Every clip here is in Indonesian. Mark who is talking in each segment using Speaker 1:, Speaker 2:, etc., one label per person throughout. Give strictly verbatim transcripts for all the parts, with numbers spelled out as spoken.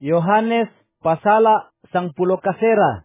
Speaker 1: Yohanes pasala sang pulo kasera.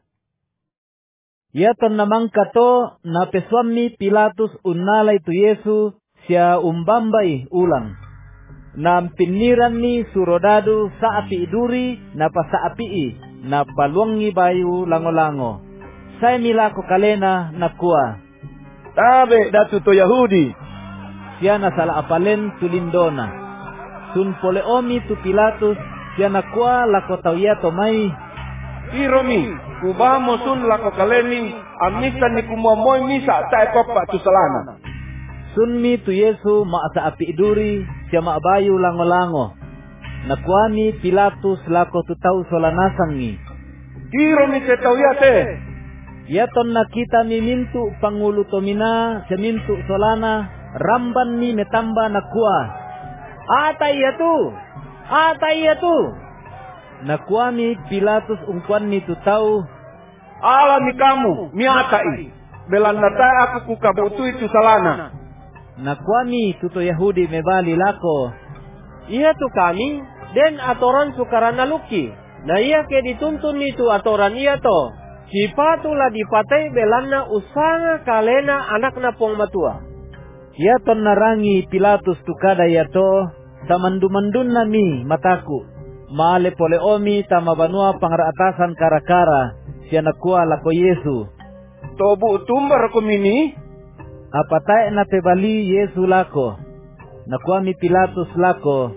Speaker 1: Yaton namang kato na peswami Pilatus unnalay tu Yesu siya umbambay ulang. Na piniran ni surodado sa api iduri na pasaapi na paluangi bayu lango-lango. Say milako kalena nakua.
Speaker 2: Tabe datu to Yahudi.
Speaker 1: Siya nasala apalen tulindona. Sun poleomi tu Pilatus siya nakua lako tawya to may.
Speaker 2: Iromi, kubamo sun lako kaleni, amista ni kumamoy misa tayo papa tu salana.
Speaker 1: Sunmi tu Yesu maasa api iduri siya maabayo lango-lango. Nakuami Pilatus lako tu tau solanasangi.
Speaker 2: Iromi te tawyate.
Speaker 1: Yaton nakita mi mintu pangulo tomina siya mintu solana ramban ni metamba nakua. Atay yatu! Atay yatu! Nakuami Pilatus ungkuan ni tu tau.
Speaker 2: Alami kamu, miatai. Belan natai aku kukabutu itu salana.
Speaker 1: Nakuami tuto Yahudi mebali lako.
Speaker 3: Iya tu kami, den atoran sukarana luki. Na iya ke dituntun itu atoran iya to. Sipatulah dipatai belanna usanga kalena anak na pong matua.
Speaker 1: Yaton narangi Pilatus tukada yato. Samandu-mandun nami mataku. Maale pole omi tamabanua pangaratasan karakara. Siya nakua lako Yesu.
Speaker 2: Tobu tumbar kumini.
Speaker 1: Apatay na tebali Yesu lako. Nakuami Pilatus lako.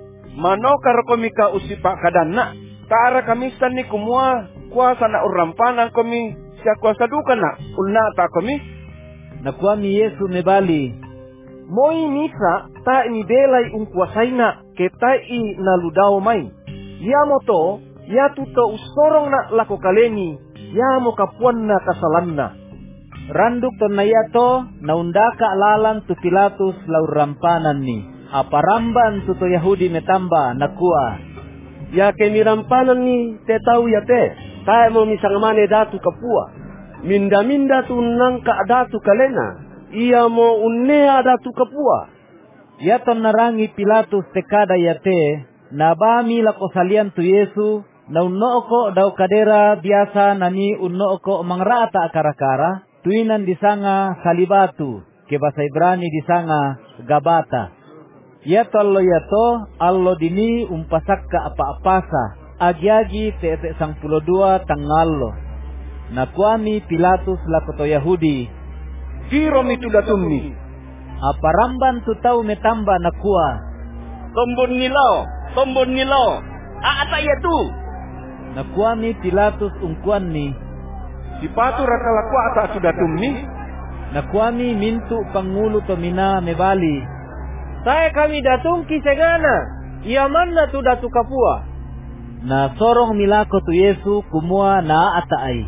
Speaker 2: Mano karakomika usipa kadana. Tara kamisan ni kumua. Kuasa na urampanan kami. Siya kuasa duka na. Ulnata kami.
Speaker 1: Nakuami Yesu mebali.
Speaker 3: Moi misa ta inibelay ungkuasay na. Ketay naludao may. Yamo to. Yatu to usorong na lako kaleni. Yamo kapuan na kasalan na.
Speaker 1: Randuk to na yato, naundaka lalang tu Pilatus laur rampanan ni. Aparamban tu to Yahudi metamba nakua.
Speaker 3: Ya kemi rampanan ni tetau yate. Tayo mo misangamane datu kapua. Minda-minda tu nang ka datu kalena. Iya mo unnea datu kapua.
Speaker 1: Yaton narangi Pilatus tekada yate. Nabami lako salian tu Yesu. Na unnooko daw kadera biasa nani unnooko mangrata akarakara. Tuinan disanga salibatu, ke bahasa Ibrani disanga gabata. Yato allo yato, allo dini umpasakka apa-apasa, agi-agi te-te sang pulo dua tangallo. Nakuami Pilatus lakoto Yahudi.
Speaker 2: Kiro mitudatumni.
Speaker 1: Aparamban tu tau metamba nakua.
Speaker 2: Tombon nilo, tombon nilo, aata yatu.
Speaker 1: Nakuami Pilatus ungkuan ni.
Speaker 2: Sipatu rakalakwa ata sudah tumni.
Speaker 1: Nakuami mintu pangulo tomina mebali.
Speaker 3: Saya kami datung kisegana. Iaman na tu datu kapua.
Speaker 1: Na sorong milako tu Yesu kumua na ataay.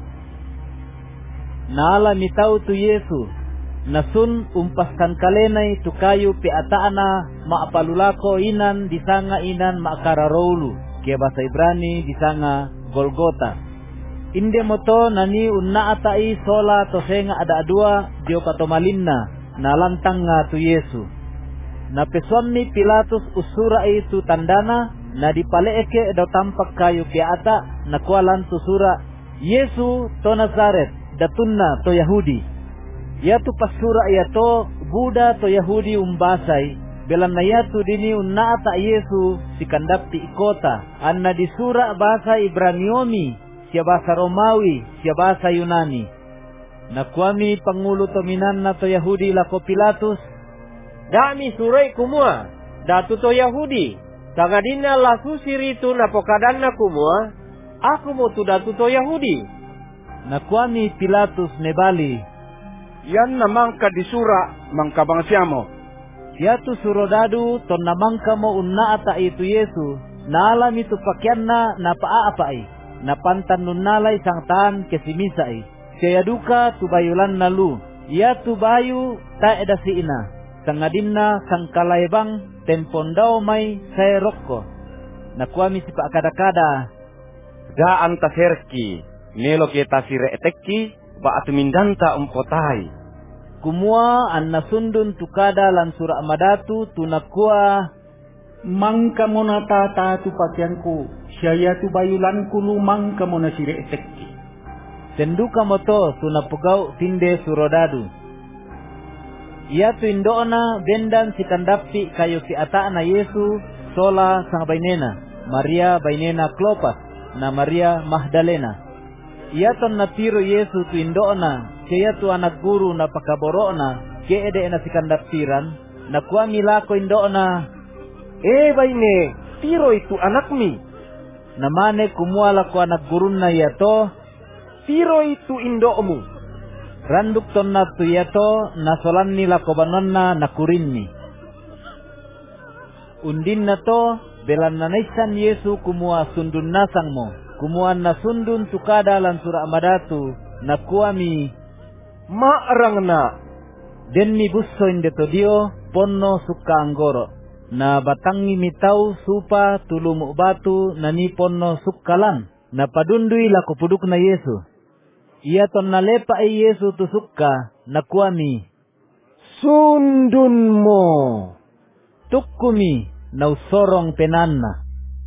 Speaker 1: Naala mitau tu Yesu. Nasun umpaskan kalenay tu kayu pe ataana maapalulako inan disanga inan maakararolu. Kaya bahasa Ibrani disanga Golgota. Inde moto nani unna atai sola tosenga ada adua dio katomalinna nalantang nga tu Yesu. Na peswami Pilatus usura itu tandana na dipaleeke daw tampak kayo kaya ata nakualan tu sura Yesu to Nazaret datunna to Yahudi. Yatu pasura yato Buddha to Yahudi umbasay belan na yatu dini unna ata Yesu sikandapti ikota anna di sura bahasa Ibraniomi. Siya bahasa Romawi, siya bahasa Yunani. Nakuami pangulo tominan na to Yahudi lako Pilatus.
Speaker 3: Dami suray kumua, datu to Yahudi. Tagadina lasu siritu na pokadan na kumua, aku mo tu datu to Yahudi.
Speaker 1: Nakuami Pilatus nebali.
Speaker 2: Yan namang kadisura mangkabangsiya mo.
Speaker 1: Siya tu surodadu ton namangka mo unna ata itu Yesu. Naalam itu pakyan na napaaapay. Napantan nun nalay sang taan kesimisay. Kaya duka tubayulan nalu. Ya tubayu ta edasi ina. Sangadin na sang kalaybang tempon daw may sayrokko. Nakuami si paakada-kada.
Speaker 2: Daan taserki. Nelo kita sireetekki. Ba atumindanta umpotay.
Speaker 1: Kumua an nasundun tukada lan sura madatu tunakua.
Speaker 4: Mangka mona tata tu pakyanku, siya tu bayulanku lu mangka mona sire etekki.
Speaker 1: Tenduka moto tu napugau tinde surodadu. Ia tu indoona bendan si kandapi kayu pi ata na Yesu sola sang bainena, Maria bainena Klopas, na Maria Magdalena. Ia ton natiro Yesu tu indoona, kaya tu anak guru na pakaborona, keede na si kandapiran, na kuwa milako indoona,
Speaker 2: Eh baine, tiro itu anakmi.
Speaker 1: namane kumuala ko anak gurun na yato,
Speaker 2: Tiro itu indokmu.
Speaker 1: randuk ton na tu yato, nasolan nila kobanon na nakurinni. Undin na to, belan na naisan Yesu kumua sundun nasang mo, kumuan na sundun tukada lan sura amadatu, na kuami,
Speaker 2: Maarang na.
Speaker 1: den mi busso indeto dio, ponno suka anggoro. Na batangi mitau supa tulumu batu nani ponno sukkalan, na padundui lako puduk na Yesu. Ia ton nalepa ay Yesu tu sukka, na kuami,
Speaker 2: Sundun mo.
Speaker 1: tukkumi na usorong penanna.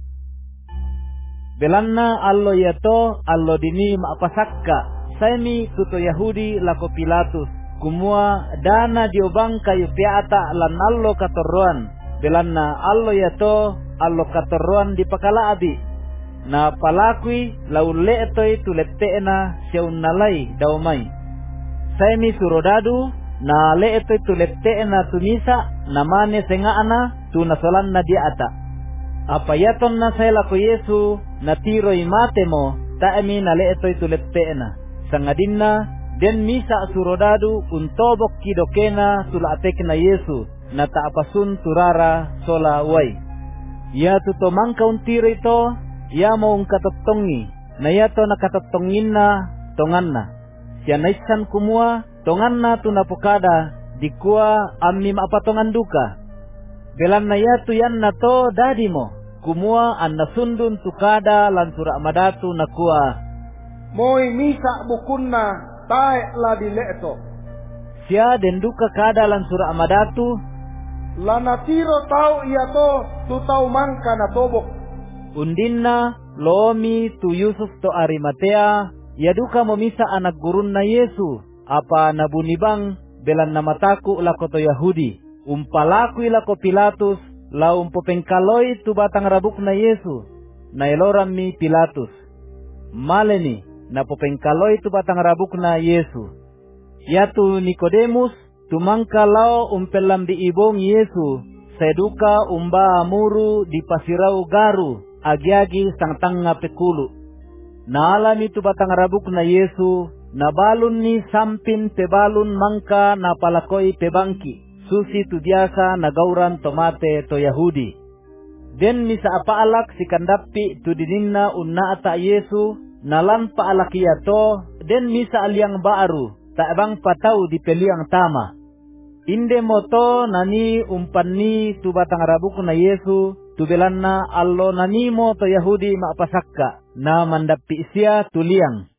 Speaker 1: Belanna allo yato allo dini maapasakka, saimi tuto Yahudi lako Pilatus, kumua dana diobang kayu piata lan allo katorroan. Belanna allo yato allo katorroan di pakalaabi. Na palakui laun leetoy tuletteena siyaun nalay daumay. Saimi surodadu na leetoy tuletteena tumisa namane sengaana tunasolan na diata. Apayaton na sayla ko Yesu na tiroy mate mo taemi na leetoy tuletteena. Sangadinna den misa surodadu untobok kidokena sulatek na Yesu na taapasun turara sola way. Ya tutomang kauntiro ito, ya mo ang katotongi, na yato nakatotongin na tongan na. Siya naisan kumua, tongan na tunapukada, di kuwa amni maapatongan duka. Belan na yato yan na to dadi mo, kumua an nasundun tukada lansura amadatu na kuwa.
Speaker 2: Moy misa bukun na tae la dileto.
Speaker 1: Siya den duka kada lansura amadatu,
Speaker 2: Lanatiro tau iya to tu tau mangka na tobok.
Speaker 1: undin na loomi tu Yusuf to Arimatea, yaduka momisa anak gurun na Yesu, apa nabunibang belan na mataku lako to Yahudi, umpalaku ilako Pilatus, la umpopengkaloy tu batang rabuk na Yesu, na iloram mi Pilatus. Maleni, na popengkaloy tu batang rabuk na Yesu. Yatu Nikodemus, tumangkalao umpelam di ibong Yesu, seduka umba amuru di pasirau garu, agiagi sang tanga pekulu. Naalami tu batang rabuk na Yesu, nabalun ni sampin pebalun mangka na palakoy pebangki, susi tu biasa nagauran tomate to Yahudi. Den misa apaalak si kandapi tu dininna unna ata Yesu, nalan paalakia to, den misa aliang baru, taebang patau di peliang tama. Inde moto nani umpanni tu batang rabuk na Yesu, tu belanna allo nani mo to Yahudi maapasakka, na mandapi siya tuliang.